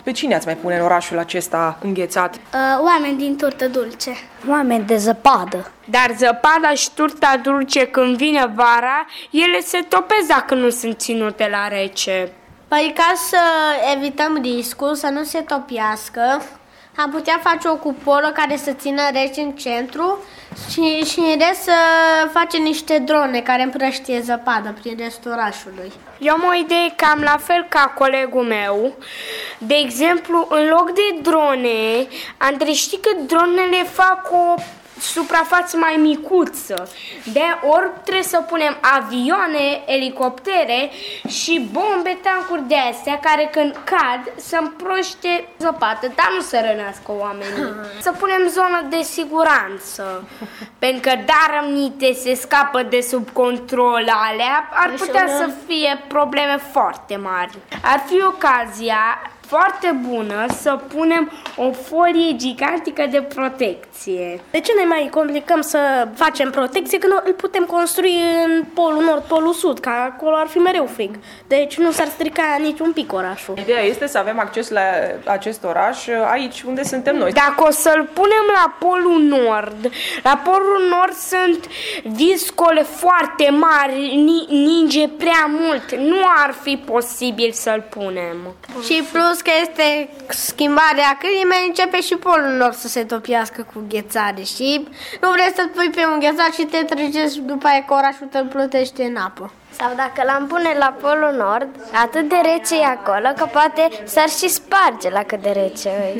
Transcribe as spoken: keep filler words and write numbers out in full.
Pe cine ați mai pune în orașul acesta înghețat? Uh, oameni din turtă dulce. Oameni de zăpadă. Dar zăpada și turta dulce, când vine vara, ele se topesc dacă nu sunt ținute la rece. Păi ca să evităm riscul să nu se topiască, am putea face o cupolă care să țină rece în centru și, și în rest să facem niște drone care împrăștie zăpadă prin restul orașului. Eu am o idee cam la fel ca colegul meu. De exemplu, în loc de drone, Andrei, știi că dronele fac o suprafață mai micuță. De ori trebuie să punem avioane, elicoptere și bombe, tancuri de astea care când cad să împroște zăpadă, dar nu să rănească oamenii. Să punem zonă de siguranță. Pentru că dar rămnite se scapă de sub control alea, ar putea să fie probleme foarte mari. Ar fi ocazia foarte bună să punem o folie gigantică de protecție. De ce ne mai complicăm să facem protecție când îl putem construi în polul nord, polul sud, că acolo ar fi mereu frig. Deci nu s-ar strica niciun pic orașul. Ideea este să avem acces la acest oraș aici unde suntem noi. Dacă o să-l punem la polul nord, la polul nord sunt viscole foarte mari, ninge prea mult, nu ar fi posibil să-l punem. Și plus că este schimbarea climei, începe și polul nord să se topiască cu ghețare și nu vrei să-l pui pe un ghețar și te trecești după aia că orașul te plutește în apă. Sau dacă l-am pune la polul nord, atât de rece e acolo că poate s-ar și sparge la cât de rece e.